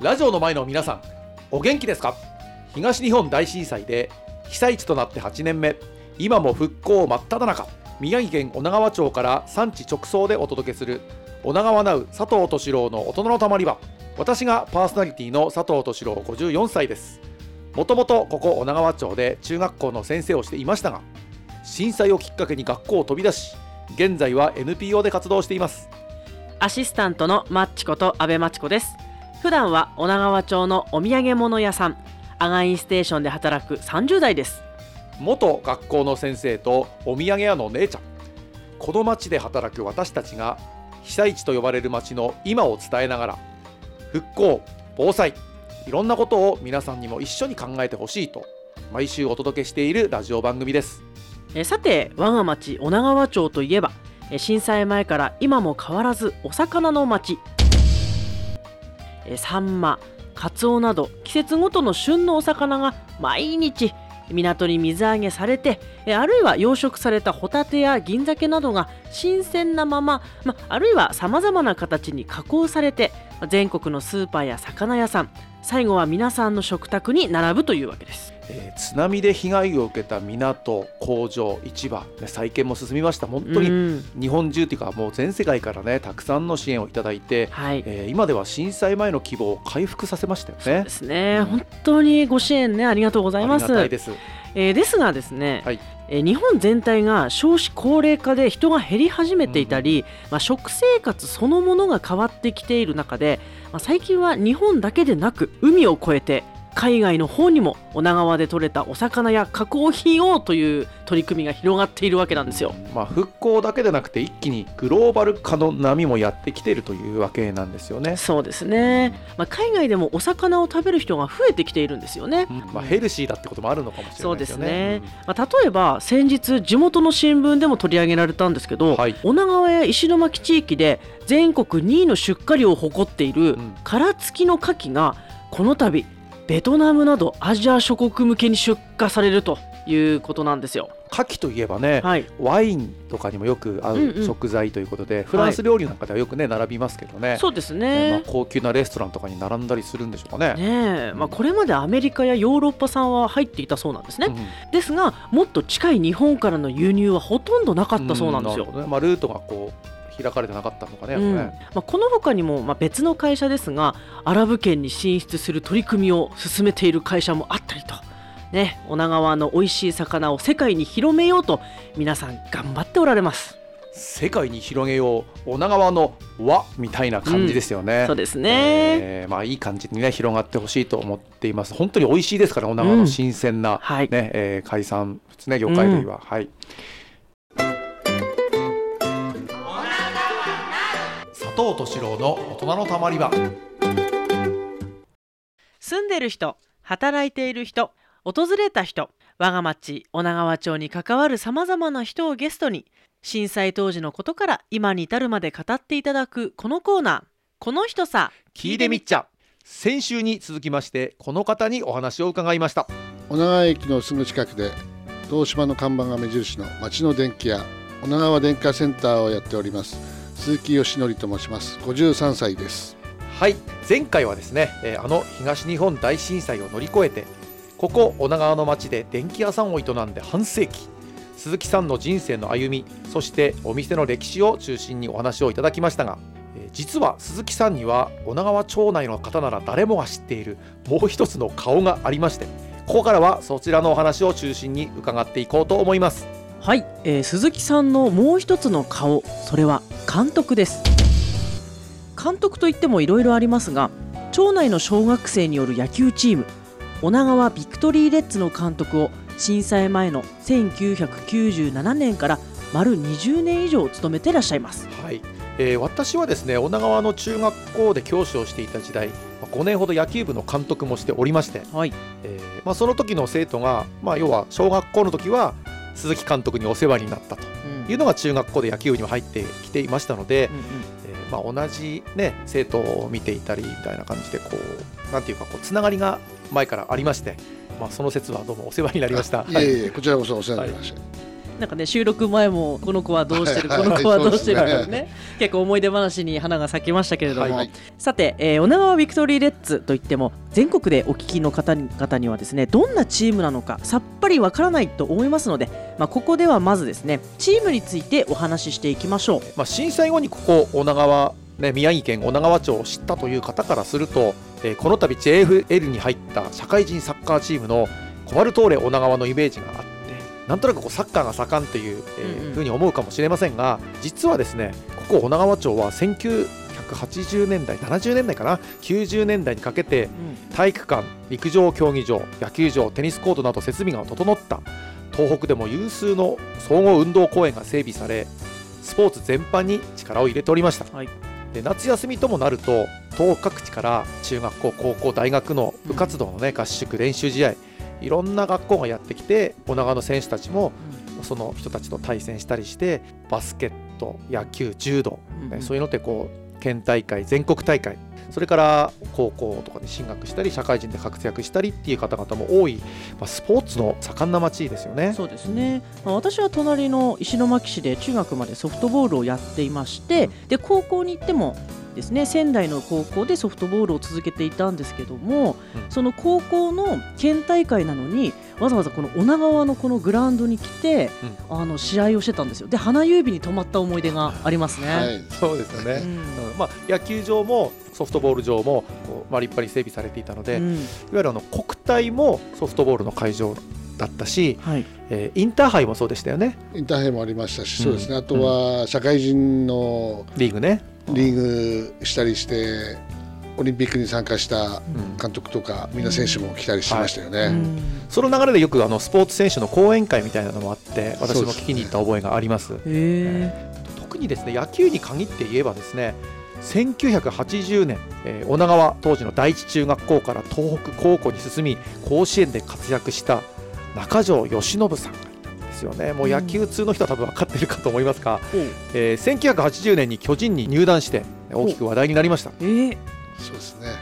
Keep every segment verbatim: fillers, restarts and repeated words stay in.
ラジオの前の皆さん、お元気ですか？東日本大震災で被災地となってはちねんめ、今も復興真っ只中、宮城県女川町から産地直送でお届けする女川ナウ佐藤俊郎の大人のたまり場。私がパーソナリティの佐藤俊郎ごじゅうよんさいです。もともとここ女川町で中学校の先生をしていましたが、震災をきっかけに学校を飛び出し、現在は エヌピーオー で活動しています。 アシスタントのマッチこと阿部マチコです。普段は女川町のお土産物屋さんアガインステーションで働くさんじゅう代です。 元学校の先生とお土産屋の姉ちゃん、この町で働く私たちが被災地と呼ばれる町の今を伝えながら、復興、防災、いろんなことを皆さんにも一緒に考えてほしいと毎週お届けしているラジオ番組です。 えさて、我が町女川町といえば、え震災前から今も変わらずお魚の町。えサンマ、カツオなど季節ごとの旬のお魚が毎日港に水揚げされて、えあるいは養殖されたホタテや銀鮭などが新鮮なまま、まあるいはさまざまな形に加工されて全国のスーパーや魚屋さん、最後は皆さんの食卓に並ぶというわけです。 えー、津波で被害を受けた港、工場、市場、ね、再建も進みました。本当に日本中というかもう全世界からね、たくさんの支援をいただいて、はいえー、今では震災前の規模を回復させましたよね。 そうですね、うん、本当にご支援ね、ありがとうございます。 ありがたいです。 えー、ですがですね、 はいえー、日本全体が少子高齢化で人が減り始めていたり、うんまあ、食生活そのものが変わってきている中で、まあ、最近は日本だけでなく海を越えて海外の方にも女川で採れたお魚や加工品をという取り組みが広がっているわけなんですよ。 まあ、復興だけでなくて一気にグローバル化の波もやってきているというわけなんですよね。 そうですね、まあ、海外でもお魚を食べる人が増えてきているんですよね、 うんまあ、ヘルシーだってこともあるのかもしれないですよね。 そうですね、うんまあ、例えば先日地元の新聞でも取り上げられたんですけど、はい、女川や石巻地域で全国にいの出荷量を誇っている殻付きの牡蠣がこの度ベトナムなどアジア諸国向けに出荷されるということなんですよ。 牡蠣といえばね、はい、ワインとかにもよく合う食材ということで、うんうん、フランス料理なんかではよくね並びますけどね、はい、そうですね、まあ、高級なレストランとかに並んだりするんでしょうかね。 ねえ、まあ、これまでアメリカやヨーロッパ産は入っていたそうなんですね、うん、ですがもっと近い日本からの輸入はほとんどなかったそうなんですよ、 うんなるほどねまあ、ルートがこう開かれてなかったのかね、 うんまあ、この他にも、まあ、別の会社ですがアラブ圏に進出する取り組みを進めている会社もあったりと、ね、女川の美味しい魚を世界に広めようと皆さん頑張っておられます。 世界に広げよう、女川の輪みたいな感じですよね、 うん、そうですね、 えーまあ、いい感じに、ね、広がってほしいと思っています。本当に美味しいですから女川の新鮮な、うんはいねえー、海産物、ね、魚介類は、うんはい佐藤俊郎の大人のたまり場。 住んでる人、働いている人、訪れた人、我が町女川町に関わるさまざまな人をゲストに震災当時のことから今に至るまで語っていただくこのコーナー、この人さ聞いてみっちゃ。先週に続きましてこの方にお話を伺いました。 女川駅のすぐ近くで東芝の看板が目印の町の電気屋女川電化センターをやっております鈴木義則と申します。ごじゅうさんさいです。 はい、前回はですね、えー、あの東日本大震災を乗り越えてここ女川の町で電気屋さんを営んで半世紀、鈴木さんの人生の歩み、そしてお店の歴史を中心にお話をいただきましたが、えー、実は鈴木さんには女川町内の方なら誰もが知っているもう一つの顔がありまして、ここからはそちらのお話を中心に伺っていこうと思います。 はい、えー、鈴木さんのもう一つの顔、それは監督です。監督といってもいろいろありますが、町内の小学生による野球チーム女川ビクトリーレッズの監督を震災前のせんきゅうひゃくきゅうじゅうななねんから丸にじゅうねん以上務めていらっしゃいます。 はい、えー、私はですね女川の中学校で教師をしていた時代ごねんほど野球部の監督もしておりまして、はいえーまあ、その時の生徒が、まあ、要は小学校の時は鈴木監督にお世話になったというのが中学校で野球部にも入ってきていましたので、うんうんえーまあ、同じ、ね、生徒を見ていたりみたいな感じでこうなんていうかこうつながりが前からありまして、まあ、その説はどうもお世話になりました。 いえいえ、こちらこそお世話になりました、はいなんかね収録前もこの子はどうしてる、 はいはいこの子はどうしてるそうですねね結構思い出話に花が咲きましたけれども、 はい、 さて、えー、女川ビクトリーレッツといっても全国でお聞きの方々にはですねどんなチームなのかさっぱりわからないと思いますので、まあ、ここではまずですねチームについてお話ししていきましょう。 まあ、震災後にここ女川、ね、宮城県女川町を知ったという方からすると、えー、この度 ジェイエフエル に入った社会人サッカーチームのコバルトーレ女川のイメージがあって、なんとなくこうサッカーが盛んっていう、えーうんうん、 ふうに思うかもしれませんが、実はですねここ女川町はせんきゅうひゃくはちじゅうねんだいななじゅうねんだいかなきゅうじゅうねんだいにかけて体育館、陸上競技場、野球場、テニスコートなど設備が整った東北でも有数の総合運動公園が整備され、スポーツ全般に力を入れておりました、 はい、 で夏休みともなると東北各地から中学校、高校、大学の部活動の、ね、合宿、練習試合、いろんな学校がやってきて女川の選手たちもその人たちと対戦したりして、バスケット、野球、柔道、ね、 うん、 そういうのってこう県大会、全国大会、それから高校とかに進学したり社会人で活躍したりっていう方々も多い、まあ、スポーツの盛んな町ですよね。 そうですね、まあ、私は隣の石巻市で中学までソフトボールをやっていまして、うん、で高校に行ってもですね仙台の高校でソフトボールを続けていたんですけども、うん、その高校の県大会なのにわざわざこの女川のこのグラウンドに来て、うん、あの試合をしてたんですよ。で花夕日に泊まった思い出がありますね、はい、 そうですよね、うんうん、まあ、野球場もソフトボール場もこう、まあ、立派に整備されていたので、うん、いわゆるあの国体もソフトボールの会場だったし、はい、えー、インターハイもそうでしたよね。 インターハイもありましたし、うん、そうですね、あとは社会人のリーグね、 リーグしたりしてオリンピックに参加した監督とか、うん、みんな選手も来たりしましたよね、はい、うん、 その流れでよくあのスポーツ選手の講演会みたいなのもあって私も聞きに行った覚えがあります。へー、特にですね野球に限って言えばですねせんきゅうひゃくはちじゅうねん、えー、女川当時の第一中学校から東北高校に進み甲子園で活躍した中条由伸さんがいたんですよね。もう野球通の人は多分分かっているかと思いますが、うん、えー、せんきゅうひゃくはちじゅうねんに巨人に入団して大きく話題になりました。 えー、そうですね、はい、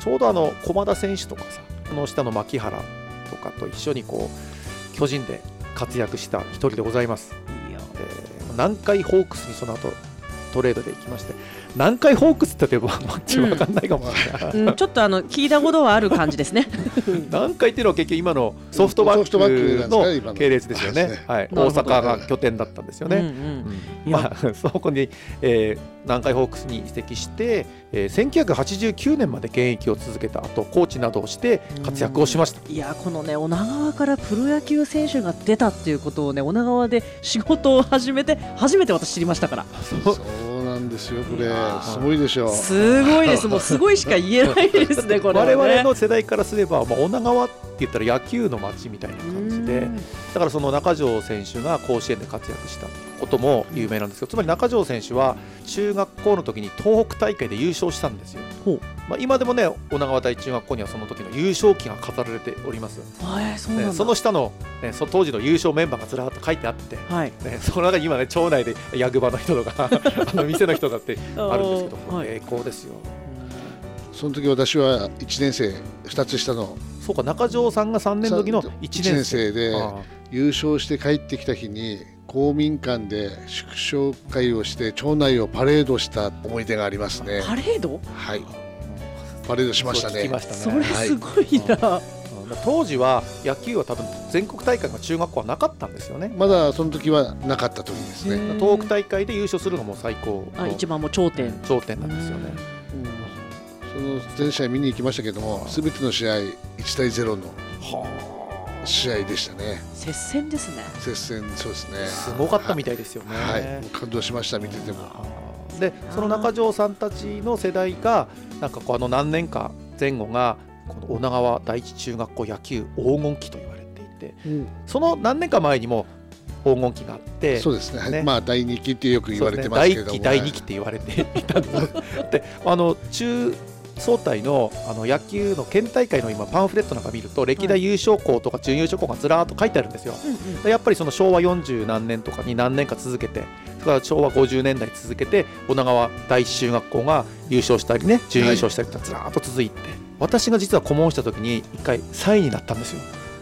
ちょうどあの駒田選手とかさ、この下の牧原とかと一緒にこう巨人で活躍した一人でございます。いいよ、えー、南海ホークスにその後トレードで行きまして、南海ホークスって言ってもマッチ分かんないかもしれない、 うんうん、ちょっとあの聞いたことはある感じですね南海っていうのは結局今のソフトバンクの系列ですよね、はい、大阪が拠点だったんですよね、うんうんうん、まあ、そこに、えー、南海ホークスに移籍して、えー、せんきゅうひゃくはちじゅうきゅうねんまで現役を続けた後コーチなどをして活躍をしました。 いやこのね女川からプロ野球選手が出たっていうことをね女川で仕事を始めて初めて私知りましたから。 そうそうなんですよ、これすごいでしょう。 すごいです、もうすごいしか言えないですねこれはね。 我々の世代からすれば、まあ、女川って言ったら野球の街みたいな感じで、だからその中条選手が甲子園で活躍したことも有名なんですけど、つまり中条選手は中学校の時に東北大会で優勝したんですよ。まあ、今でもね女川第一中学校にはその時の優勝旗が飾られております。 えー、そうなんだ、 ね、その下の、ね、そ当時の優勝メンバーがずらっと書いてあって、はい、ね、その中に今ね町内でヤグバの人とかあの店の人だってあるんですけど、はい、栄光ですよ。 その時私はいちねん生、ふたつ下の、 そうか、中条さんがさんねんの時のいちねん生で優勝して帰ってきた日に公民館で祝勝会をして町内をパレードした思い出がありますね。 パレード？ はい、パレードしましたね。 そう聞きましたね。 それすごいな、はい、 当時は野球は多分全国大会が中学校はなかったんですよね。 まだその時はなかった時ですね。 東北大会で優勝するのも最高、 あ、一番もう頂点頂点なんですよね。 その全試合見に行きましたけども、すべての試合いちたいゼロの試合でしたね。 接戦ですね。 接戦、そうですね。 すごかったみたいですよね。 はい、感動しました、見てても。 でその中条さんたちの世代がなんかこうあの何年か前後がこの女川第一中学校野球黄金期と言われていて、うん、その何年か前にも黄金期があって、 そうですね、ね、まあだいにきってよく言われてますけども、 ね、だいいっきだいにきって言われていたんですで、あの中総体 の, あの野球の県大会の今パンフレットなんか見ると歴代優勝校とか準優勝校がずらーっと書いてあるんですよ、うんうん、やっぱりその昭和よんじゅう何年とかに何年か続けて、それから昭和ごじゅうねんだい続けて女川第一中学校が優勝したりね準優勝したりとずらーっと続いて、はい、私が実は顧問した時にいっかいさんいになったんですよ。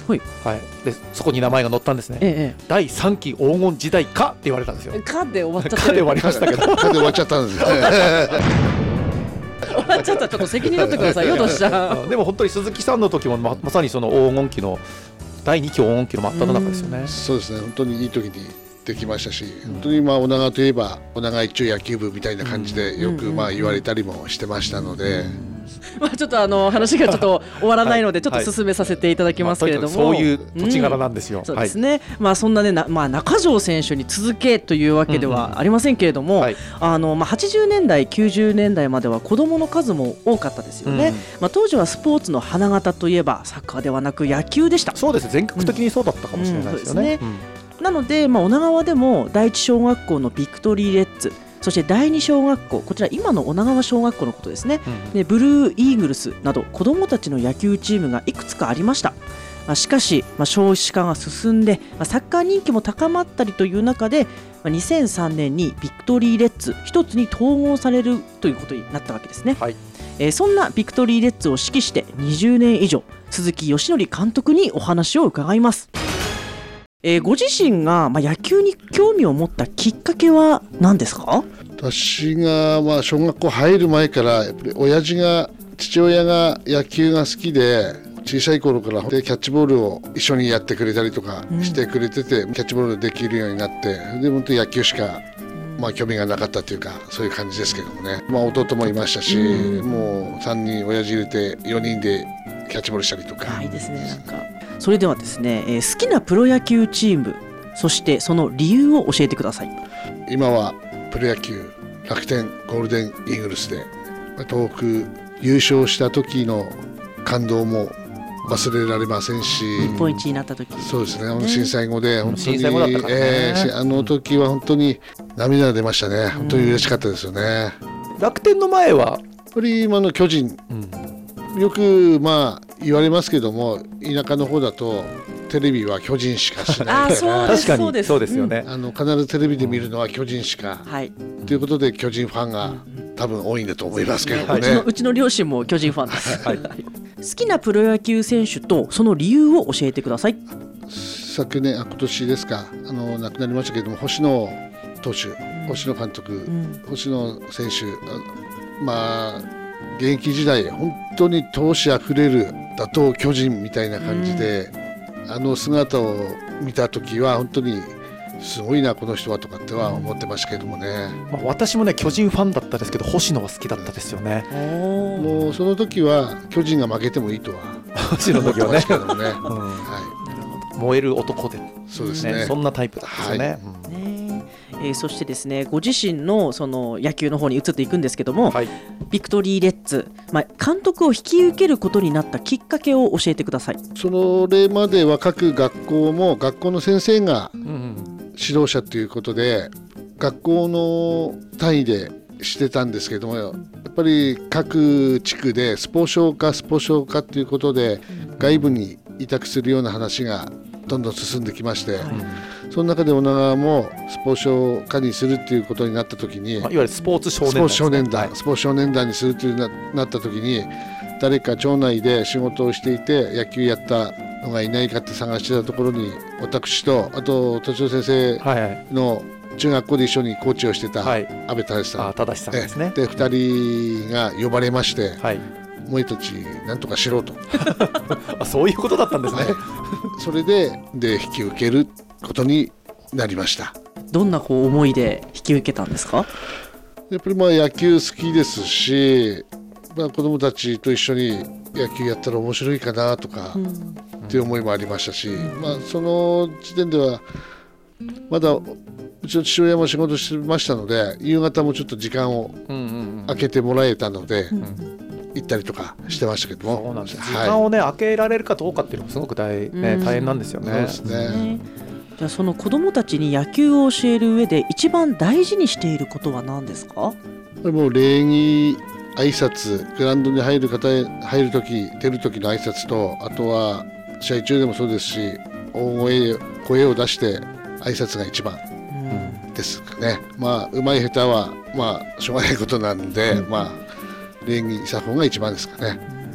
はいはい、でそこに名前が載ったんですね。 ええだいさんき黄金時代かって言われたんですよ。 かで終わっちゃっかで終わりましたけどかで終わっちゃったんですね終わっちゃった。ちょっと責任取ってくださいよ、どうしたでも本当に鈴木さんの時も ま, まさにその黄金期のだいにき黄金期の真っ只中ですよね。 そうですね、本当にいい時にできましたし、本当にまあ女川といえば女川一丁野球部みたいな感じでよくまあ言われたりもしてましたので、 まあちょっとあの話がちょっと終わらないのでちょっと進めさせていただきますけれども、 まあ、そういう土地柄なんですよ、 うん、そうですね、はい、まあそんなねな、まあ、中条選手に続けというわけではありませんけれども、うんうんはい、あのまあ、はちじゅうねんだいきゅうじゅうねんだいまでは子どもの数も多かったですよね、うん、まあ、当時はスポーツの花形といえばサッカーではなく野球でした。 そうです、全国的にそうだったかもしれないですよね。 なので、まあ、女川でも第一小学校のビクトリーレッツ、そしてだいに小学校、こちら今の女川小学校のことですね、うん、でブルーイーグルスなど子どもたちの野球チームがいくつかありました。まあ、しかし、まあ、少子化が進んで、まあ、サッカー人気も高まったりという中で、まあ、にせんさんねんにビクトリーレッツ一つに統合されるということになったわけですね、はい。えー、そんなビクトリーレッツを指揮してにじゅうねん以上、鈴木義則監督にお話を伺います。えー、ご自身が、まあ、野球に興味を持ったきっかけは何ですか？ 私が、まあ、小学校入る前からやっぱり親父が父親が野球が好きで、小さい頃からでキャッチボールを一緒にやってくれたりとかしてくれてて、うん、キャッチボールできるようになって、で本当に野球しか、まあ、興味がなかったというかそういう感じですけどもね、まあ、弟もいましたし、うん、もうさんにん親父入れてよにんでキャッチボールしたりとか。 いいですね。なんかそれではですね、えー、好きなプロ野球チーム、そしてその理由を教えてください。 今はプロ野球楽天ゴールデンイーグルスで東北優勝した時の感動も忘れられませんし、 日本一になった時、 そうですね、震災後で本当に、 震災後だったからね、 えー、あの時は本当に涙が出ましたね。本当に嬉しかったですよね。 楽天の前はやっぱり今の巨人、うん、よくまあ言われますけども、田舎の方だとテレビは巨人しかしないから確かにそうですよね、 うん、あの必ずテレビで見るのは巨人しか、うん、はい、ということで巨人ファンが多分多いんだと思いますけどもね、 はい、うちの、うちの両親も巨人ファンです、はい、好きなプロ野球選手とその理由を教えてください。 昨年あ今年ですか、あの亡くなりましたけれども星野投手、星野監督、うん、星野選手、まあ現役時代本当に闘志あふれる打倒巨人みたいな感じで、うん、あの姿を見た時は本当にすごいなこの人はとかっては思ってましたけどもね、 まあ、私もね巨人ファンだったですけど星野は好きだったですよね。 もうその時は巨人が負けてもいいとは星野の時はね、 けどもね、うん、 はい、燃える男で、 そうですね、 そんなタイプだったですよね、はい、 うん、えー、そしてですね、ご自身のその野球の方に移っていくんですけども、はい、ビクトリーレッツ、まあ、監督を引き受けることになったきっかけを教えてください。 それまでは各学校も学校の先生が指導者ということで、学校の単位でしてたんですけども、やっぱり各地区でスポ少化スポ少化ということで外部に委託するような話がどんどん進んできまして、はい、その中で女川もスポ少化にするっていうことになった時に、いわゆるスポーツ少年団、ね、 スポーツ少年団、はい、スポーツ少年団にするというななった時に、誰か町内で仕事をしていて野球やったのがいないかって探してたところに、私とあと敏夫先生の中学校で一緒にコーチをしてた安倍忠さん、はい、あ忠さんですね、 でふたりが呼ばれまして、はい、お前たちなんとかしろとあ、そういうことだったんですね、はい、 それでで引き受けることになりました。 どんなこう思いで引き受けたんですか？ やっぱりまあ野球好きですし、まあ、子どもたちと一緒に野球やったら面白いかなとか、うん、っていう思いもありましたし、うん、まあ、その時点ではまだうちの父親も仕事してましたので、夕方もちょっと時間を空けてもらえたので、うんうんうん、行ったりとかしてましたけども、 そうなんです、はい、時間をね空けられるかどうかっていうのもすごく 大,、ね、大変なんですよね。 そうですね。 じゃあその子どもたちに野球を教える上で一番大事にしていることは何ですか？ もう礼儀、挨拶、グラウンドに入る方へ入るとき出るときの挨拶と、あとは試合中でもそうですし、大声声を出して挨拶が一番ですかね、うん、まあうまい下手はまあしょうがないことなんで、うん、まあ礼儀作法が一番ですかね。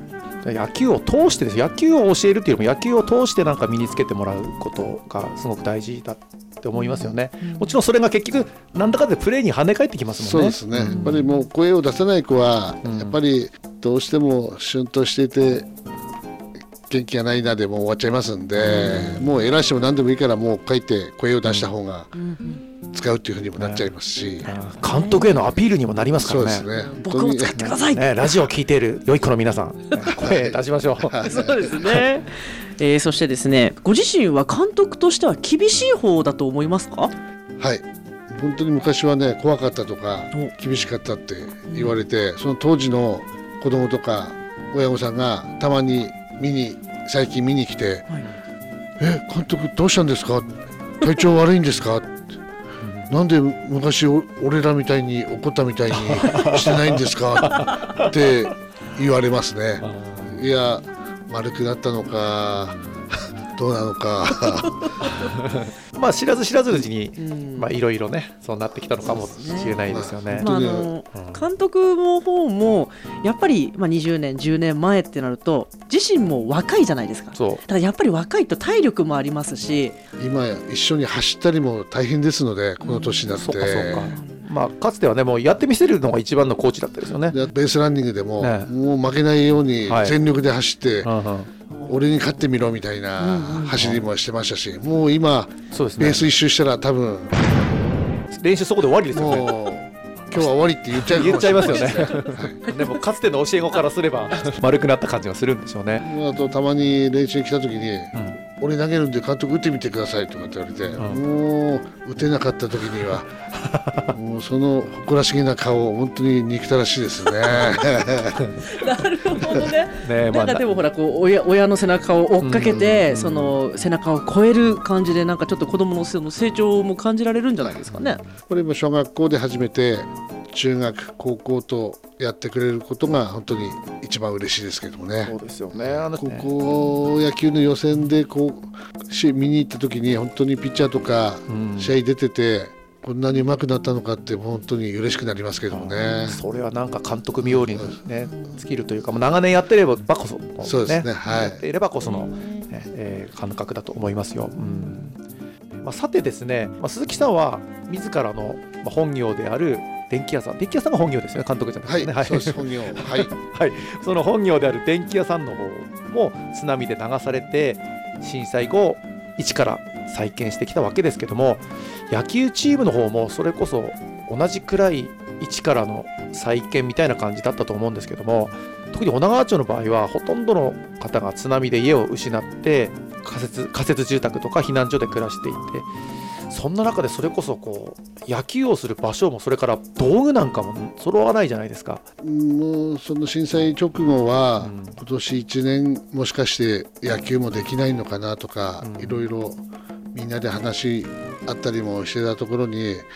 野球を通してです。野球を教えるっていうよりも野球を通してなんか身につけてもらうことがすごく大事だって思いますよね、うん、もちろんそれが結局なんだかでプレーに跳ね返ってきますもんね。 そうですね、やっぱりもう声を出せない子は、うん、やっぱりどうしてもシュンとしていて元気がないなでもう終わっちゃいますんで、うん、もう偉い人も何でもいいからもう帰って声を出した方が使うっていうふうにもなっちゃいますし、 うん、監督へのアピールにもなりますからね。 そうですね、 僕を使ってください、 ね、ラジオを聞いている良い子の皆さん声出しましょうそうですね、えー、そしてですね、ご自身は監督としては厳しい方だと思いますか？ はい、本当に昔はね怖かったとか厳しかったって言われて、その当時の子供とか親御さんがたまに見に最近見に来て、はい、え監督どうしたんですか、体調悪いんですかなんで昔俺らみたいに怒ったみたいにしてないんですかって言われますね。いや丸くなったのかどうなのかまあ知らず知らずうちにいろいろねそうなってきたのかもしれないですよね。 まあ、あの監督の方もやっぱりまあにじゅうねんじゅうねんまえってなると自身も若いじゃないですか。 そうただやっぱり若いと体力もありますし、 今一緒に走ったりも大変ですのでこの年になって、うん、そうかそうか、 まあ、かつてはねもうやってみせるのが一番のコーチだったですよね。 ベースランニングでも、ね、もう負けないように全力で走って、はい、うんうん俺に勝ってみろみたいな走りもしてましたし、もう今そうです、ね、ベース一周したら多分練習そこで終わりですよね。 もう今日は終わりって言っちゃう言っちゃいますよね、はい、でもかつての教え子からすれば丸くなった感じがするんでしょうね。 あとたまに練習に来た時に、うん俺投げるんで監督打ってみてくださいとかって言われて、うん、もう打てなかった時にはもうその誇らしげな顔本当に憎たらしいですねなるほどねね、なんかでもほらこう 親, 親の背中を追っかけて、うん、その背中を超える感じでなんかちょっと子供の成長も感じられるんじゃないですかね。 これも小学校で始めて中学高校とやってくれることが本当に一番嬉しいですけどもね。 そうですよね。あの高校野球の予選でこう見に行った時に本当にピッチャーとか試合出てて、うん、こんなに上手くなったのかって本当に嬉しくなりますけどもね。 それはなんか監督冥利に、ね、尽きるというかもう長年やってればこそ、ね、 そうですね、はい、 やっていればこその、ねえー、感覚だと思いますよ、うんまあ、さてですね、まあ、鈴木さんは自らの本業である電気屋さん電気屋さんが本業ですよね、監督じゃなくてね。 はい、はい、そうです本業はい、 はい、その本業である電気屋さんの方も津波で流されて震災後一から再建してきたわけですけども、野球チームの方もそれこそ同じくらい一からの再建みたいな感じだったと思うんですけども、特に女川町の場合はほとんどの方が津波で家を失って仮設、仮設住宅とか避難所で暮らしていて、そんな中でそれこそこう野球をする場所もそれから道具なんかも揃わないじゃないですか。 もうその震災直後は、うん、今年いちねんもしかして野球もできないのかなとか、うん、いろいろみんなで話あったりもしてたところに、うん、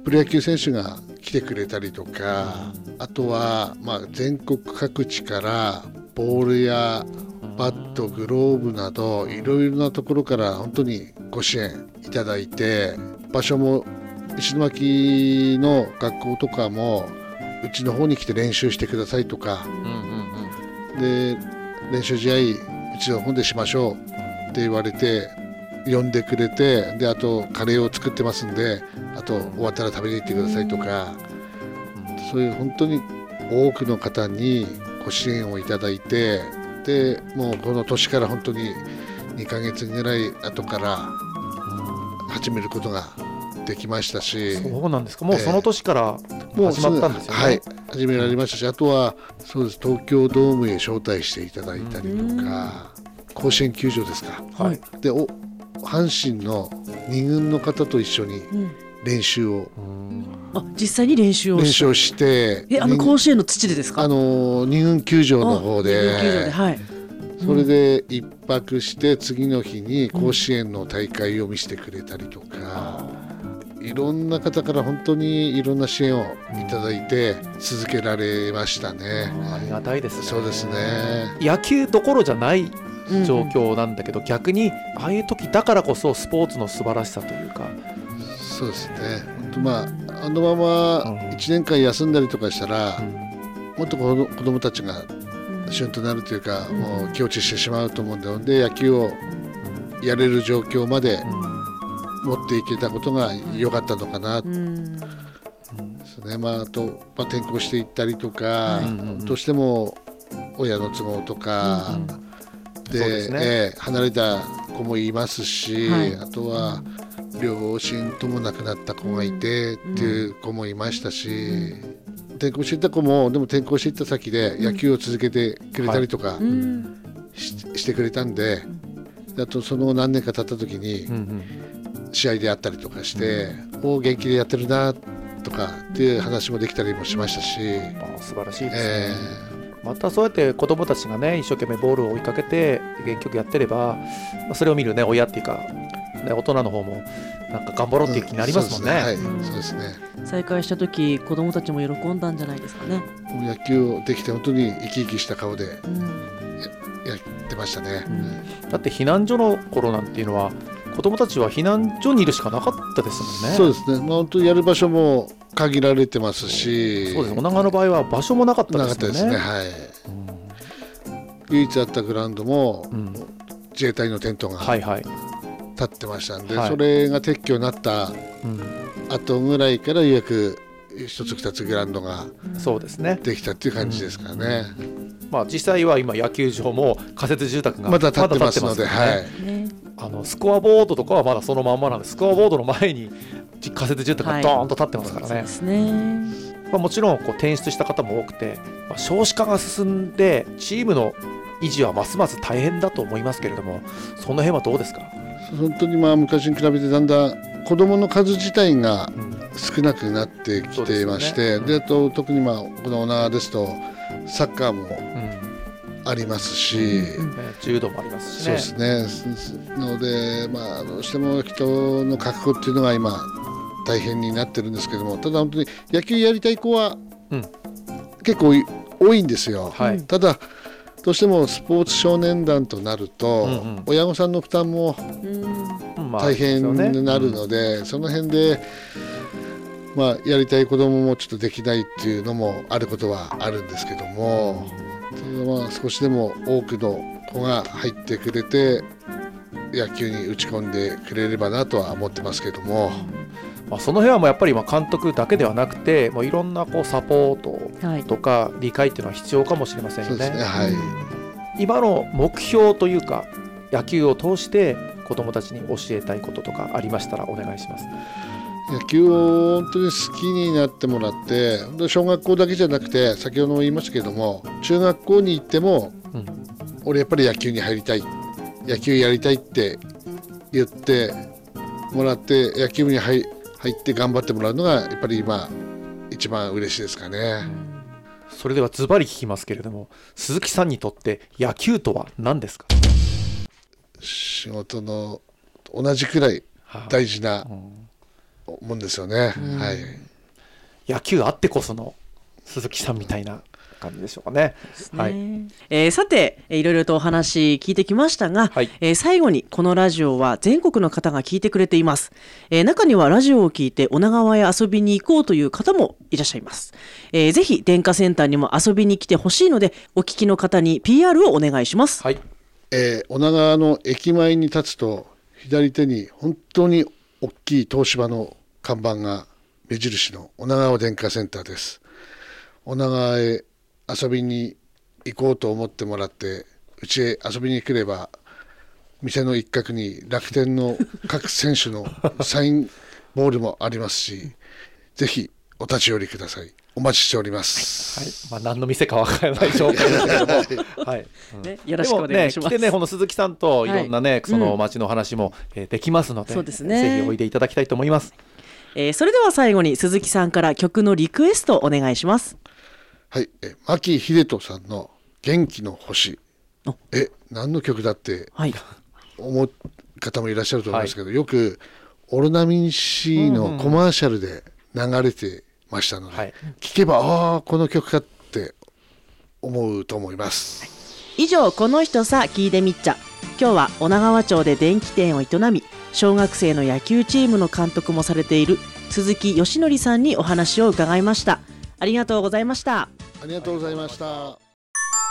プロ野球選手が来てくれたりとか、うん、あとは、まあ、全国各地からボールやバット、グローブなどいろいろなところから本当にご支援いただいて、場所も石巻の学校とかもうちの方に来て練習してくださいとか、うんうんうん、で練習試合うちの方でしましょうって言われて呼んでくれて、であとカレーを作ってますんであと終わったら食べに行ってくださいとか、そういう本当に多くの方にご支援をいただいて、でもうこの年から本当ににかげつぐらい後から始めることができましたし。 そうなんですか。もうその年から始まったんですよね。 はい、始められましたし、あとはそうです東京ドームへ招待していただいたりとか、甲子園球場ですか、はい、でお阪神のに軍の方と一緒に練習を、うん、 あ実際に練習を練習をしてえあの甲子園の土でですか。 あのに軍球場の方で、に軍球場で、はい、それで一泊して次の日に甲子園の大会を見せてくれたりとか、うん、いろんな方から本当にいろんな支援をいただいて続けられましたね、 うん、ありがたいですね。 そうですね。 野球どころじゃない状況なんだけど、うん、逆にああいう時だからこそスポーツの素晴らしさというか。 そうですね。本当、まあ、あのままいちねんかん休んだりとかしたら、うん、もっと子どもたちが旬となるというか、もう気落ちしてしまうと思うので、野球をやれる状況まで持っていけたことが良かったのかな、うんですね。まあ、あと、まあ、転校していったりとか、うん、どうしても親の都合とか、うんでで、ねえー、離れた子もいますし、はい、あとは両親とも亡くなった子がいてっていう子もいましたし、うん、転校していった子もでも転校していった先で野球を続けてくれたりとか し,、うん、してくれたんで、あとその何年か経った時に試合であったりとかして、うん、お元気でやってるなとかっていう話もできたりもしましたし、 あ素晴らしいですね、えーまたそうやって子どもたちがね一生懸命ボールを追いかけて原曲やってれば、それを見るね親っていうか、ね、大人の方もなんか頑張ろうっていう気になりますもんね。 そうですね。 再開した時子どもたちも喜んだんじゃないですかね。 野球をできて本当に生き生きした顔で や,、うん、やってましたね、 うん、だって避難所の頃なんていうのは子どもたちは避難所にいるしかなかったですもんね。 そうですね、まあ、本当にやる場所も限られてますし、 そうです。女川の場合は場所もなかったですもんね。 なかったですね、はい、うん、唯一あったグラウンドも、うん、自衛隊のテントが立ってましたんで、はいはい、それが撤去になった後ぐらいからようやく一つ二つグラウンドができたっていう感じですからね、うんうん、 まあ、実際は今野球場も仮設住宅がまだ建ってますので、はい、 あのスコアボードとかはまだそのまんまなんで、スコアボードの前に仮設住宅がドーンと建ってますからね、はい、そうですね。まあ、もちろんこう転出した方も多くて、まあ、少子化が進んでチームの維持はますます大変だと思いますけれども、その辺はどうですか？ 本当にまあ昔に比べてだんだん子どもの数自体が少なくなってきていまして、うん、で、ね、うん、でと特にまあこの女川ですとサッカーもありますし、うん、 柔道もありますしね。 そうですね。なので、まあ、どうしても人の確保っていうのが今大変になってるんですけども、ただ本当に野球やりたい子は結構多いんですよ、はい、ただどうしてもスポーツ少年団となると、うんうん、親御さんの負担も大変になるので、うん、その辺で、まあ、やりたい子どももちょっとできないっていうのもあることはあるんですけども、まあ、少しでも多くの子が入ってくれて野球に打ち込んでくれればなとは思ってますけども、 まあ、その辺はもうやっぱりまあ監督だけではなくて、もういろんなこうサポートとか理解っていうのは必要かもしれませんよね。 そうですね、はい、 今の目標というか野球を通して子どもたちに教えたいこととかありましたらお願いします。 野球を本当に好きになってもらって、小学校だけじゃなくて先ほども言いましたけども中学校に行っても、うん、俺やっぱり野球に入りたい、野球やりたいって言ってもらって野球部に入入って頑張ってもらうのがやっぱり今一番嬉しいですかね。 それではズバリ聞きますけれども、鈴木さんにとって野球とは何ですか？ 仕事の同じくらい大事なもんですよね、うん、はい、 野球あってこその鈴木さんみたいな感じでしょうかね。はい、えー、さていろいろとお話聞いてきましたが、はい、えー、最後にこのラジオは全国の方が聞いてくれています、えー、中にはラジオを聞いて女川へ遊びに行こうという方もいらっしゃいます、えー、ぜひ電化センターにも遊びに来てほしいのでお聞きの方に ピーアール をお願いします。 はい、えー、女川の駅前に立つと左手に本当に大きい東芝の看板が目印の女川電化センターです。女川へ遊びに行こうと思ってもらってうちへ遊びに来れば店の一角に楽天の各選手のサインボールもありますしぜひお立ち寄りください。お待ちしております、 はい、まあ、何の店かわからない状況ですけども、はい、うん、ね、よろしくお願いします。でもね、来てね、この鈴木さんといろんなね、はい、その街の話も、うん、えー、できますので、そうですね、ぜひおいでいただきたいと思います、 えー、それでは最後に鈴木さんから曲のリクエストお願いします。 はい、え牧秀人さんの元気の星、え何の曲だって、はい、思う方もいらっしゃると思いますけど、はい、よくオロナミン C のコマーシャルで流れてましたので、はい、聞けばああこの曲かって思うと思います。 以上この人さ聞いてみっちゃ。今日は女川町で電気店を営み小学生の野球チームの監督もされている鈴木義則さんにお話を伺いました。ありがとうございました。 ありがとうございました。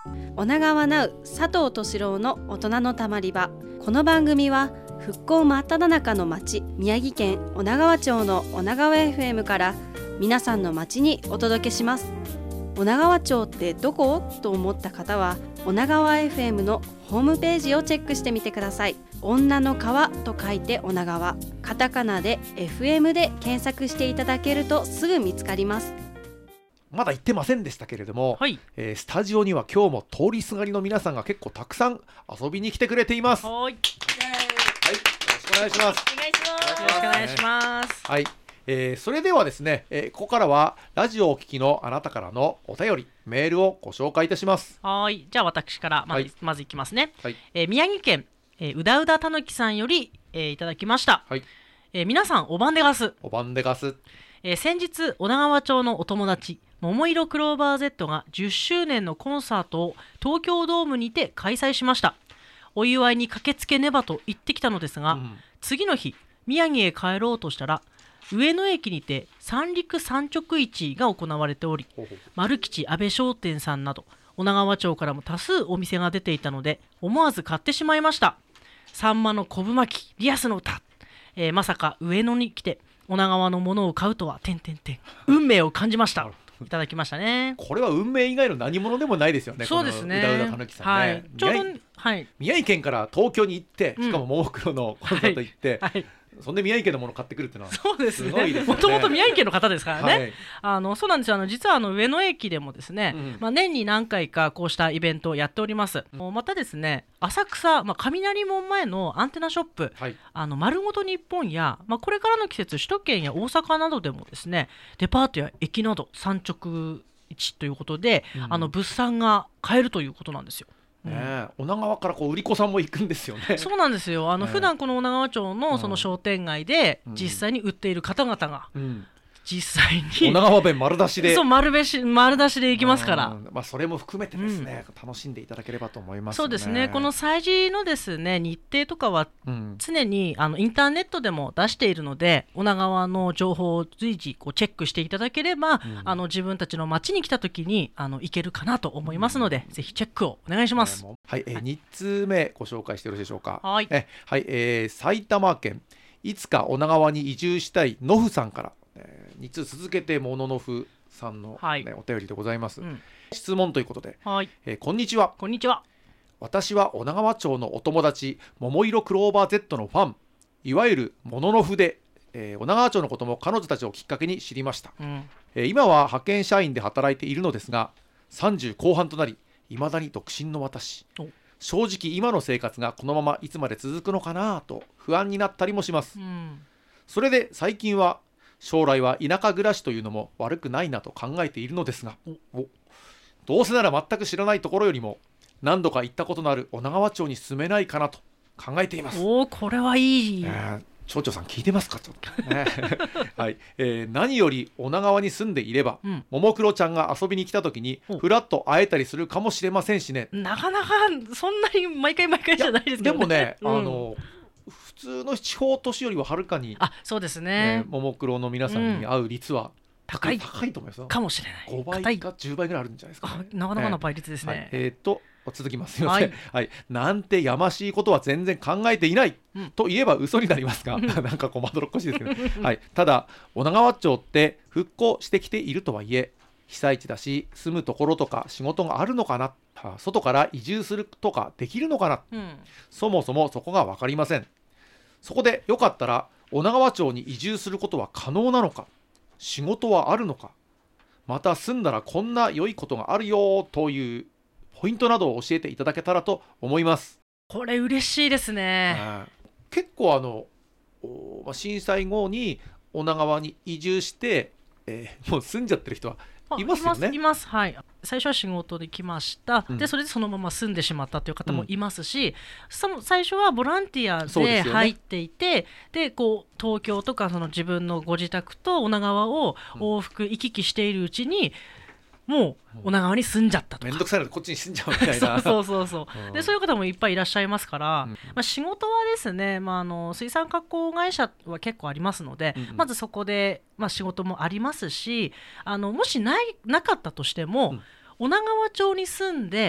女川ナウ佐藤敏郎の大人のたまり場。この番組は復興真っ只中の町、宮城県女川町の女川 エフエム から皆さんの町にお届けします。女川町ってどこと思った方は女川 エフエム のホームページをチェックしてみてください。女の川と書いて女川、カタカナで エフエム で検索していただけるとすぐ見つかります。 まだ言ってませんでしたけれども、 はい、 えー、スタジオには今日も通りすがりの皆さんが結構たくさん遊びに来てくれています。 はい、はい、よろしくお願いします。 お願いします。 ろしくお願いします。 はい、えー、それではですね、えー、ここからはラジオをお聞きのあなたからのお便りメールをご紹介いたします。 はい、じゃあ私からまず、はい、まずいきますね。はい、えー、宮城県、えー、うだうだたぬきさんより、えー、いただきました。はい、えー、皆さんおばんでがす。 おばんでがす。 えー、先日女川町のお友達桃色クローバー Z がじゅっしゅうねんのコンサートを東京ドームにて開催しました。お祝いに駆けつけねばと言ってきたのですが、うん、次の日宮城へ帰ろうとしたら上野駅にて三陸産直市が行われており、ほうほう、丸吉安倍商店さんなど女川町からも多数お店が出ていたので思わず買ってしまいました。サンマの昆布巻き、リアスの歌、えー、まさか上野に来て女川のものを買うとはてんてんてん運命を感じました。いただきましたね。 これは運命以外の何物でもないですよね。 そうですね。 うだうだたぬきさんね、はい、 ちょうど、はい、 宮城県から東京に行って、しかもももクロのコンサート行って、うん、はいはい、そんで宮城県のものを買ってくるっていうのはそうですね、 すごいですね。 もともと宮城県の方ですからね、はい、あのそうなんですよ。あの実はあの上野駅でもですね、うん、まあ、年に何回かこうしたイベントをやっております、うん、またですね浅草、まあ、雷門前のアンテナショップ、はい、あの丸ごと日本や、まあ、これからの季節首都圏や大阪などでもですねデパートや駅など産直市ということで、うん、あの物産が買えるということなんですよ。 ね、うん、女川からこう売り子さんも行くんですよね。 そうなんですよ。あの、ね、普段この女川町のその商店街で実際に売っている方々が、うん、実際に女川弁丸出しでそう 丸べし丸出しで行きますから、 まあ、それも含めてですね、うん、楽しんでいただければと思います、ね、 そうですね。この催事のですね日程とかは常に、うん、あのインターネットでも出しているので女川の情報を随時こうチェックしていただければ、うん、あの自分たちの町に来た時にあの行けるかなと思いますので、うん、ぜひチェックをお願いします。 はい、えー、につめご紹介してよろしいでしょうか。 はい、 えはい、えー、埼玉県いつか女川に移住したいのふさんから、えー、につ続けてもののふさんの、ね、はい、お便りでございます、うん、質問ということで、はい、えー、こんにちは。 こんにちは。 私は女川町のお友達桃色クローバー Z のファン、いわゆるもののふで、えー、女川町のことも彼女たちをきっかけに知りました、うん、えー、今は派遣社員で働いているのですがさんじゅうこう半となり未だに独身の私、正直今の生活がこのままいつまで続くのかなと不安になったりもします、うん、それで最近は将来は田舎暮らしというのも悪くないなと考えているのですが、おどうせなら全く知らないところよりも何度か行ったことのある女川町に住めないかなと考えています。 おこれはいい、 えー町長さん聞いてますかちょっと、ねはい、えー、何より女川に住んでいれば、うん、ももクロちゃんが遊びに来た時にふらっと会えたりするかもしれませんしね。 なかなかそんなに毎回毎回じゃないですけどね。 でもね、うん、あの普通の地方都市よりははるかに、 あ、そうですね、 えー、ももクロの皆さんに会う率は、うん、高い高いと思いますよ。 かもしれない。 ごばいかじゅうばいぐらいあるんじゃないですか、ね、 なかなかの倍率ですね、 はい、えー、っと続きますよね、はいはい、なんてやましいことは全然考えていない、うん、と言えば嘘になりますがなんかこうまどろっこしいですけど、はい、ただ女川町って復興してきているとはいえ被災地だし住むところとか仕事があるのかな、外から移住するとかできるのかな、うん、そもそもそこが分かりません。そこでよかったら女川町に移住することは可能なのか、仕事はあるのか、また住んだらこんな良いことがあるよというポイントなどを教えていただけたらと思います。 これ嬉しいですね、 うん、結構あの震災後に女川に移住して、えー、もう住んじゃってる人はいますよね。 います、います、はい、最初は仕事で来ました、うん、でそれでそのまま住んでしまったという方もいますし、うん、その最初はボランティアで入っていて、で、ね、こう東京とかその自分のご自宅と女川を往復行き来しているうちに、うん、もう女川に住んじゃったとか、 めんどくさいのでこっちに住んじゃうみたいなそうそうそうそう、うん、でそういう方もいっぱいいらっしゃいますから、うん、まあ、仕事はですね、まあ、あの水産加工会社は結構ありますので、うんうん、まずそこで、まあ、仕事もありますし、あのもしないなかったとしても、うん、女川町に住んで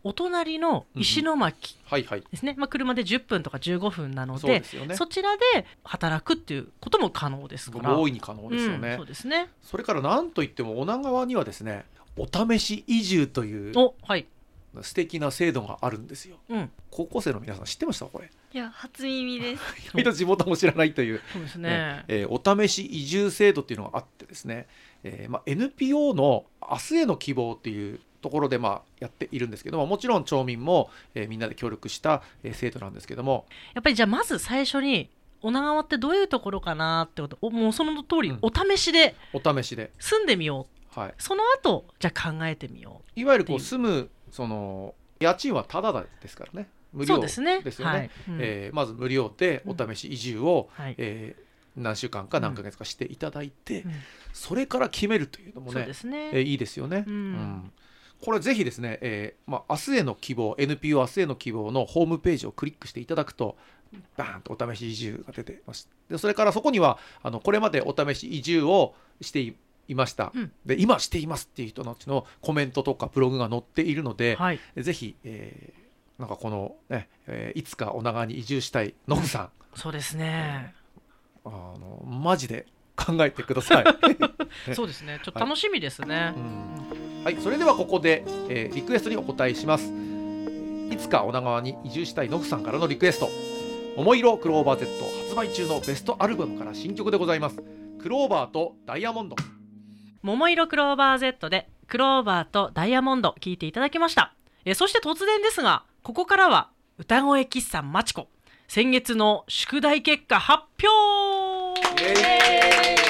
お隣の石巻はいはい。 ですね、まあ、車でじゅっぷんとかじゅうごふんなので、 そうですよね。 そちらで働くっていうことも可能ですから大いに可能ですよね、 うん、そうですね。 それからなんといっても女川にはですね、お試し移住というお、はい素敵な制度があるんですよ。 うん、 高校生の皆さん知ってましたこれ？ いや初耳です。 意外と地元も知らないという、 そうですね、 ねえーお試し移住制度っていうのがあってですね、えーまあ、エヌピーオー の明日への希望っていうところでまあやっているんですけども、もちろん町民も、えーみんなで協力した、えー制度なんですけども、 やっぱりじゃあまず最初に女川ってどういうところかなってことをもうその通りうんお試しでお試しで、 住んでみよう、 はい、 その後じゃあ考えてみよいわゆるこうっていう住むその家賃はタダですからね、無う。 料そうですね。 ですよね。 はいうんえーまず無料でお試し移住を、 はいえー何週間か何ヶ月かしていただいて、 うんそれから決めるというのもそうね、 ですね。 えーいいですよね。 うんうんこれぜひですね、えーまあ、明日への希望 エヌピーオー 明日への希望のホームページをクリックしていただくとバーンとお試し移住が出てます。でそれからそこにはあのこれまでお試し移住をしていいました、 うんで今していますっていう人たちのコメントとかブログが載っているので、 はい、 ぜひ、えーなんかこのね、えーいつか女川に移住したいノブさん、 そうですね。 あのマジで考えてください。 そうですね。ちょっと楽しみですね。 うんはい、それではここで、えーリクエストにお答えします。いつか女川に移住したいノフさんからのリクエスト、桃色クローバー Z 発売中のベストアルバムから新曲でございます。クローバーとダイヤモンド。 桃色クローバー Z でクローバーとダイヤモンド聞いていただきました。えーそして突然ですが、ここからは歌声喫茶まちこ先月の宿題結果発表。 イエーイ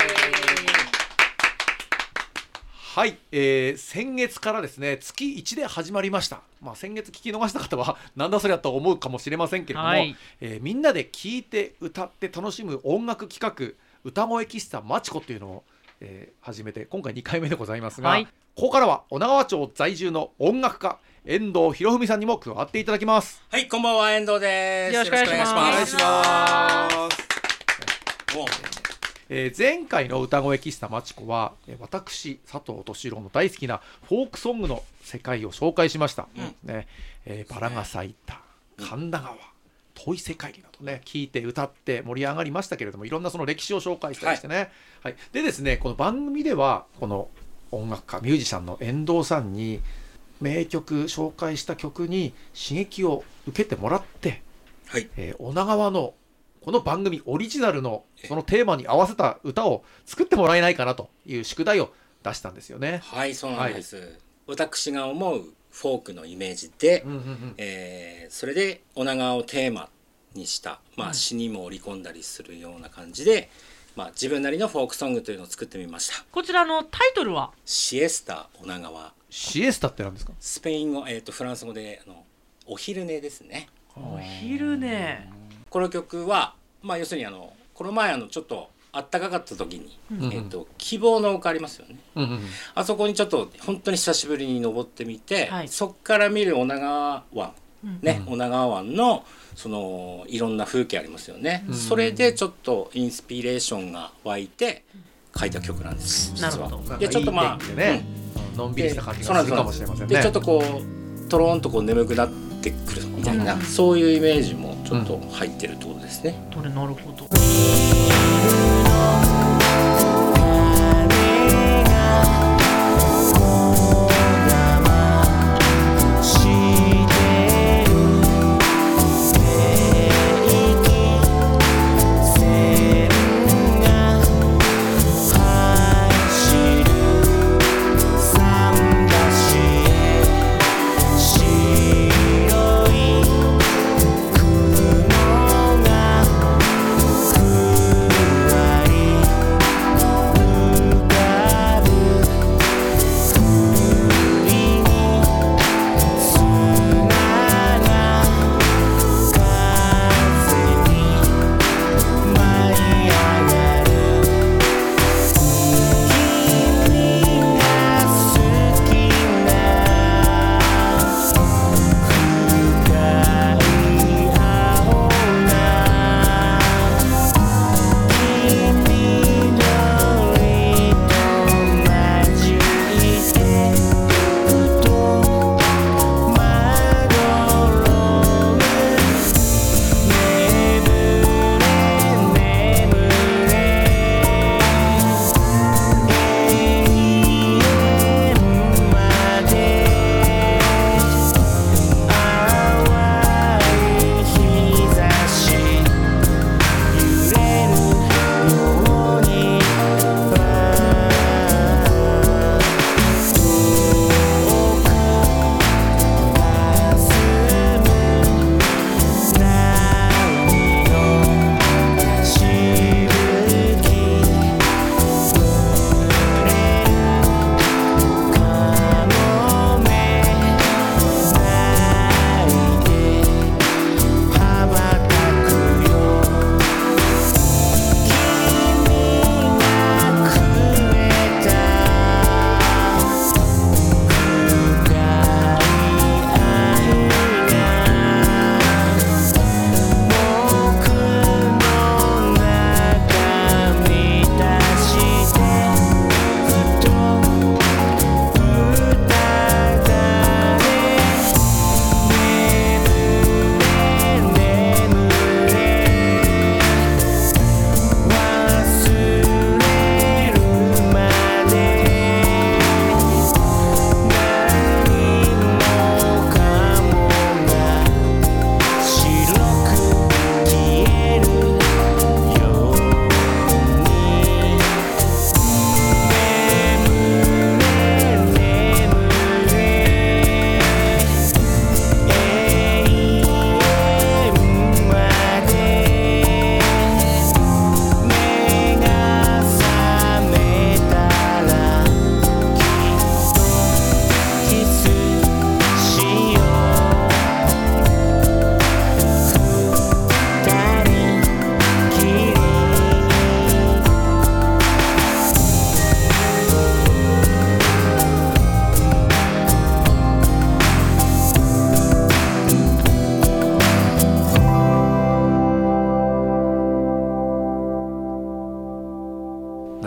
はい、えー先月からですね月いちで始まりました。まあ、先月聞き逃した方はなんだそりゃと思うかもしれませんけれども、 はいえーみんなで聴いて歌って楽しむ音楽企画歌声喫茶まちこっていうのを、えー始めて今回にかいめでございますが、 はいここからは女川町在住の音楽家遠藤博文さんにも加わっていただきます。 はい、こんばんは、遠藤です。 よろしくお願いしますお願いします。 おえー前回の歌声喫茶まちこは、えー私佐藤敏郎の大好きなフォークソングの世界を紹介しました、 うんねえーバラが咲いた神田川遠い世界などね聞いて歌って盛り上がりましたけれども、いろんなその歴史を紹介したりしてね、はいでですねこの番組ではこの音楽家ミュージシャンの遠藤さんに名曲紹介した曲に刺激を受けてもらって、 はい、 えー女川のこの番組オリジナルのそのテーマに合わせた歌を作ってもらえないかなという宿題を出したんですよね。 はい、そうなんです。私が思うフォークのイメージで、 うんうんうんえーそれで女川をテーマにした、まあ、詩にも織り込んだりするような感じで、まあ、自分なりのフォークソングというのを作ってみました。 こちらのタイトルはシエスタ女川、 シエスタって何ですか？ スペイン語、えー、とフランス語であのお昼寝ですね。 お昼寝。 この曲は、まあ、要するにあのこの前あのちょっとあったかかった時に、 うんうんえー、と希望の丘ありますよね。 うんうんうんあそこにちょっと本当に久しぶりに登ってみて、 はいそっから見る女川湾、 うんね、 うん女川湾のそのいろんな風景ありますよね、 うんそれでちょっとインスピレーションが湧いて書いた曲なんです実は。 なるほどなんかでちょっとまあいい天気でね、のんびりした感じそうなんですがするかもしれませんね。 でちょっとこうトローンとこう眠くなってくるみたいな、 うんそういうイメージもちょっと入ってるってことですね。 どれなるほど。 「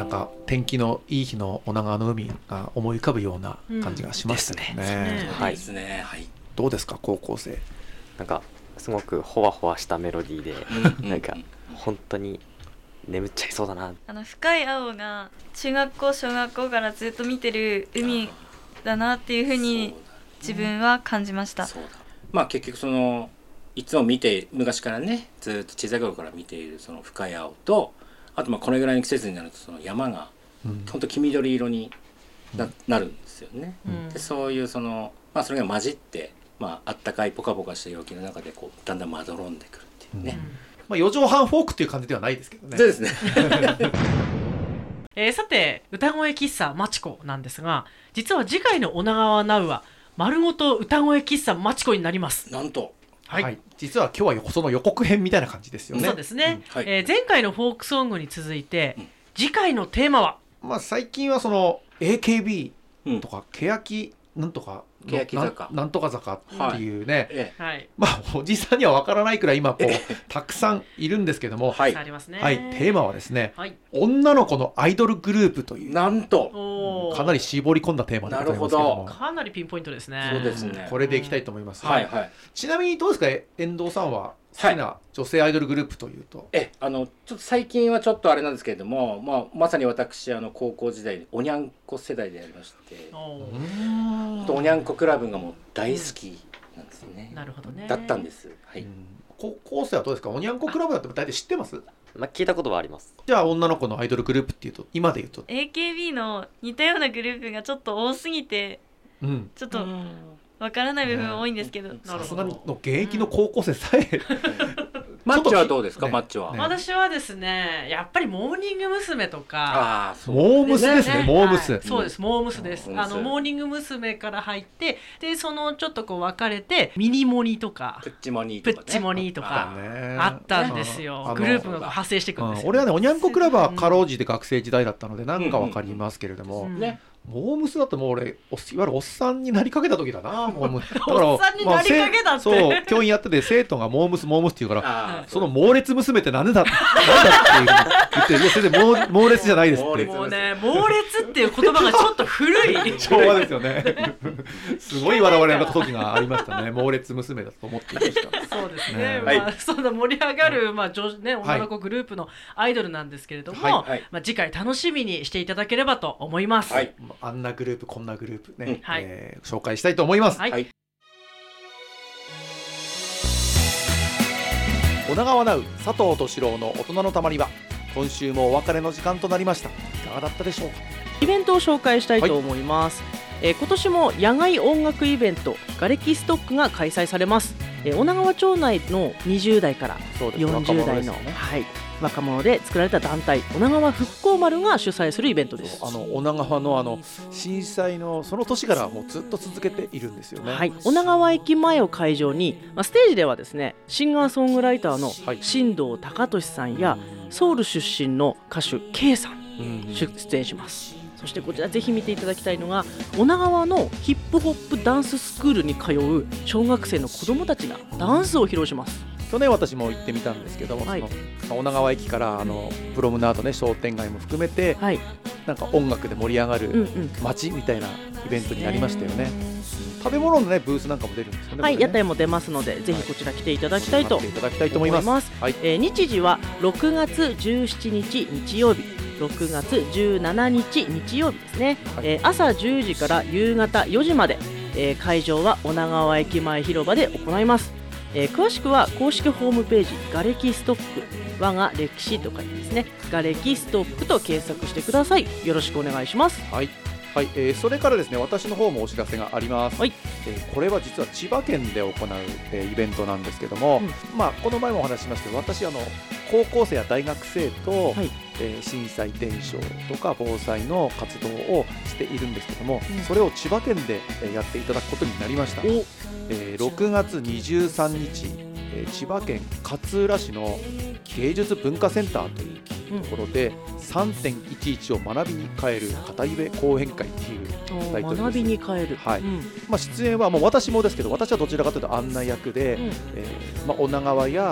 なんか天気のいい日の女川の海が思い浮かぶような感じがしますね。 うんですねはいですね。はい。 どうですか高校生。 なんかすごくほわほわしたメロディーで、 うん、 なんか本当に眠っちゃいそうだな。 あの深い青が中学校小学校からずっと見てる海だなっていうふうに自分は感じました。 そうだ。まあ結局そのいつも見て昔からねずっと小さい頃から見ているその深い青と、あとまあこれぐらいの季節になるとその山が本当黄緑色に な,、うん、なるんですよね。うん、でそういうそのまあそれが混じって。まあったかいポカポカした陽気の中でこうだんだんまどろんでくるっていうね、うんまあ、よじょうはんフォークっていう感じではないですけどね。 そうですねえー、さて歌声喫茶まちこなんですが、実は次回の女川ナウは丸ごと歌声喫茶まちこになります。 なんと、 はいはい、実は今日はその予告編みたいな感じですよね。 そうですね、 うんはいえー、前回のフォークソングに続いて、うん、次回のテーマは、 まあ、最近はその エーケービー とか、うん、欅なんとか欅坂な, なんとか坂っていうね、 はい、 まあおじさんには分からないくらい今こうたくさんいるんですけども、 はいありますね、 はい、テーマはですね、 はい、 女の子のアイドルグループというなんとかなり絞り込んだテーマでございますけども、 かなりピンポイントですね。 そうですね、 これでいきたいと思います、 はいはい、 ちなみにどうですか遠藤さんは好きな女性アイドルグループというと、はい、 えあのちょっと最近はちょっとあれなんですけれども、まあ、まさに私あの高校時代におにゃんこ世代でありまして、とおにゃんこクラブがもう大好きなんですね。 なるほどね。 だったんです、はい、 高校生はどうですかおにゃんこクラブだって大体知ってます？ まあ、聞いたことはあります。 じゃあ女の子のアイドルグループっていうと今で言うとエーケービー の似たようなグループがちょっと多すぎて、うん、ちょっとわからない部分多いんですけど、 さすがの現役の高校生さえ、 うんマッチはどうですか、ね、マッチは、 ね、私はですねやっぱりモーニング娘。とか、 あーそうモームスですね、モームス、 はい、そうですモームスです、うん、あのモーニング娘。から入ってでそのちょっとこう分かれてミニモニとかプッチモニとか、ね、 プッチモニとか あ, あったんですよ、グループが派生していくんですよ。 俺はねおにゃんこクラブはかろうじて学生時代だったのでなんか分かりますけれども、うんうんうんねモームスだともう俺いわゆるおっさんになりかけた時だなモームスだからおっさんになりかけたって、 まあ、そう教員やってて生徒がモームスモームスって言うからその猛烈娘ってなんでだなんだっていう言っていや先生猛烈じゃないですってもうね猛烈っていう言葉がちょっと古い昭和ですよねすごい笑われた時がありましたね猛烈娘だと思っていましたそうですね、ねまあ、そんな盛り上がる、まあ女ね、女の子グループのアイドルなんですけれども、はいはいまあ、次回楽しみにしていただければと思います、はいあんなグループこんなグループね、うんえー、紹介したいと思います、はい、女川ナウ佐藤敏郎の大人のたまり場今週もお別れの時間となりました。いかがだったでしょうか。 イベントを紹介したいと思います、はいえー、今年も野外音楽イベントガレキストックが開催されます、えー、女川町内のにじゅう代からよんじゅう代のはい若者で作られた団体女川復興丸が主催するイベントです。 あの女川のあの震災のその年からもうずっと続けているんですよね。 はい、女川駅前を会場に、まあ、ステージではですねシンガーソングライターの新藤貴俊さんや、はい、ソウル出身の歌手 K さん出演します。そしてこちらぜひ見ていただきたいのが女川のヒップホップダンススクールに通う小学生の子どもたちがダンスを披露します。 去年私も行ってみたんですけども、はい、その女川駅からあのプロムナードね商店街も含めて、はい、なんか音楽で盛り上がる街みたいなイベントになりましたよね、うんうん、食べ物のねブースなんかも出るんですよね。 はい、ね、屋台も出ますのでぜひこちら来ていただきたいと思います。 はいえー、日時はろくがつじゅうしちにち日曜日ろくがつじゅうしちにち日曜日ですね、はいえー、朝じゅうじから夕方よじまで、えー、会場は女川駅前広場で行います。えー、詳しくは公式ホームページガレキストップ我が歴史と書いてですねガレキストップと検索してください。よろしくお願いします。 はい、はいえー、それからですね私の方もお知らせがあります、はいえー、これは実は千葉県で行う、えー、イベントなんですけども、うんまあ、この前もお話ししましたけど私あの高校生や大学生と、はいえー、震災伝承とか防災の活動をしているんですけども、うん、それを千葉県でやっていただくことになりました。えー、ろくがつにじゅうさんにち、えー、千葉県勝浦市の芸術文化センターというところで、うん、さんてんいちいち を学びに変える片指講演会っていうタイトルです。 学びに変える、 はいうんまあ、出演はもう私もですけど私はどちらかというと案内役で、うんえーまあ、女川や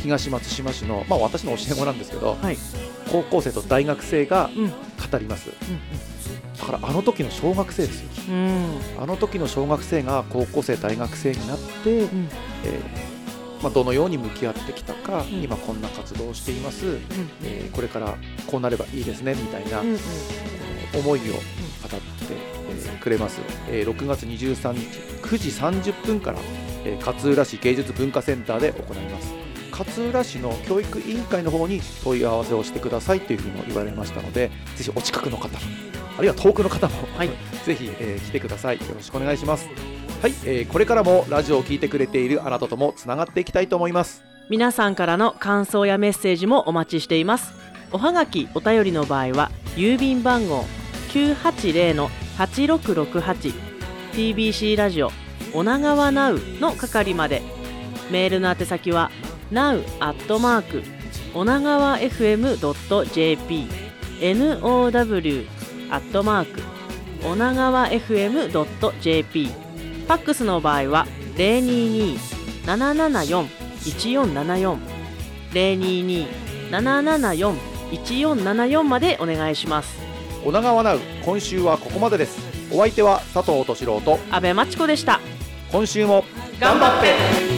東松島市の、まあ、私の教え子なんですけど、 はい、 高校生と大学生がうん語ります、だからあの時の小学生ですよ。 うんうんあの時の小学生が高校生大学生になって、 うんえーまあ、どのように向き合ってきたか、 ん今こんな活動をしています、えーこれからこうなればいいですねみたいな、 うんうんえー思いを語って、えーくれます、えーろくがつにじゅうさんにちくじさんじゅっぷんから、えー勝浦市芸術文化センターで行います。勝浦市の教育委員会の方に問い合わせをしてくださいというふうに言われましたので、ぜひお近くの方、あるいは遠くの方も、 はいぜひ、えー来てください。よろしくお願いします。はい、えーこれからもラジオを聞いてくれているあなたともつながっていきたいと思います。 皆さんからの感想やメッセージもお待ちしています。おはがきお便りの場合は郵便番号 きゅうはちゼロ はちろくろくはち ティービーシー ラジオ女川ナウの係まで。メールの宛先は ナウ アットマーク 女川 エフエム ドット ジェーピー ナウ アットマーク 女川 エフエム ドット ジェーピー。 ファックスの場合は ゼロにに ななななよん いちよんななよん ゼロにに ななななよん いちよんななよんまでお願いします。 女川ナウ、今週はここまでです。お相手は佐藤敏郎と阿部真知子でした。 今週も頑張って